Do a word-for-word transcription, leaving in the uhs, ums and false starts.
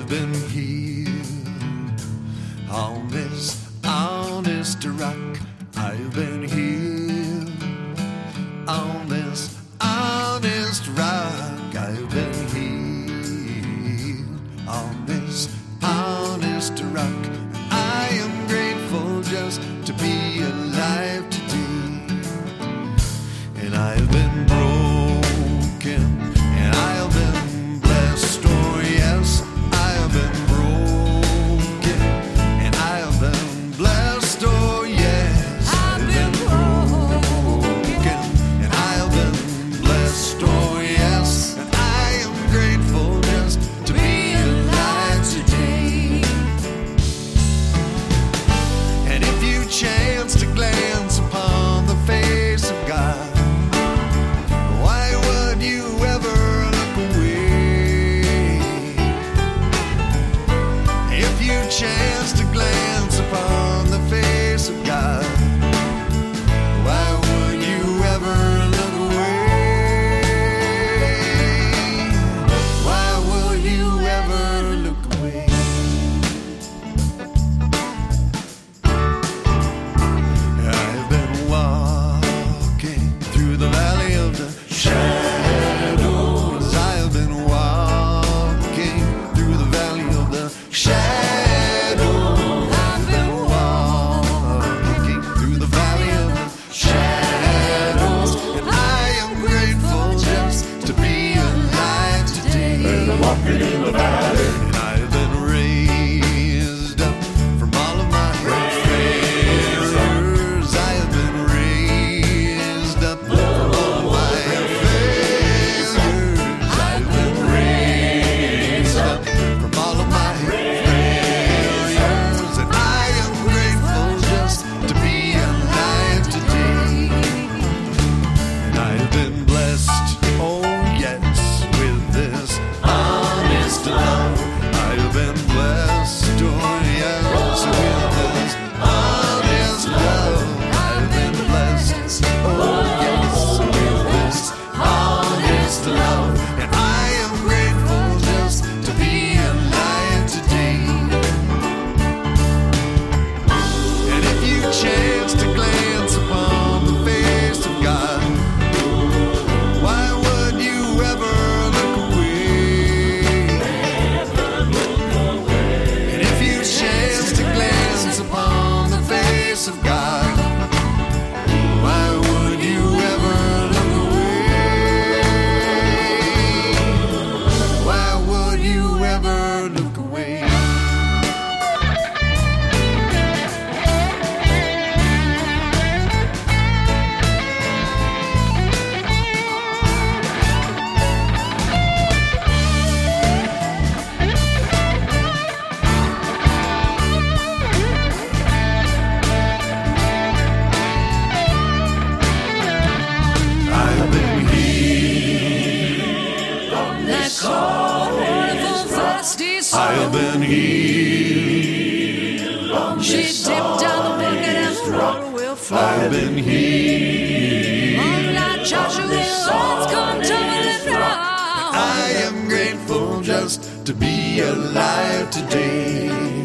I've been healed on this honest rock. I've been healed on this honest rock. I've been healed on this honest rock. I am grateful just to be alive today. And I've been broken, and I've been blessed. Oh yes, I have been broken, and I have been blessed. Oh yes, I've been broken, and I have been blessed. Oh yes, and I am grateful just to be alive today. And if you chance to glance upon the face of God, why would you ever look away? If you chance to glance upon the face of God, why would you ever look away? Why would you ever look away? I've been walking through the valley of the shadows. I have been walking through the valley of the shadows. I've been walking through the valley of the shadows, and I am grateful just to be alive today. I'm walking in the valley. And I've been raised up from all of my failures. I have been raised up from all of my failures. I've been raised up from all of my failures, and I am grateful just to be alive today. And I've been blessed, oh yes, with this honest love. I've been blessed, oh yes, with this honest love. I've been blessed, oh yes, with this honest love. And I am grateful just to be alive today. And if you chance to glance upon the face of God, why would you ever look away? And if you chance to glance upon the face of God, why would you ever look away? Why would you ever look away? I've been healed. That cornful thirsty I soul. have been healed. She dipped down the bucket and the water will flow. I've been healed. Moonlight Joshua will come tumbling down. I am grateful just to be alive today.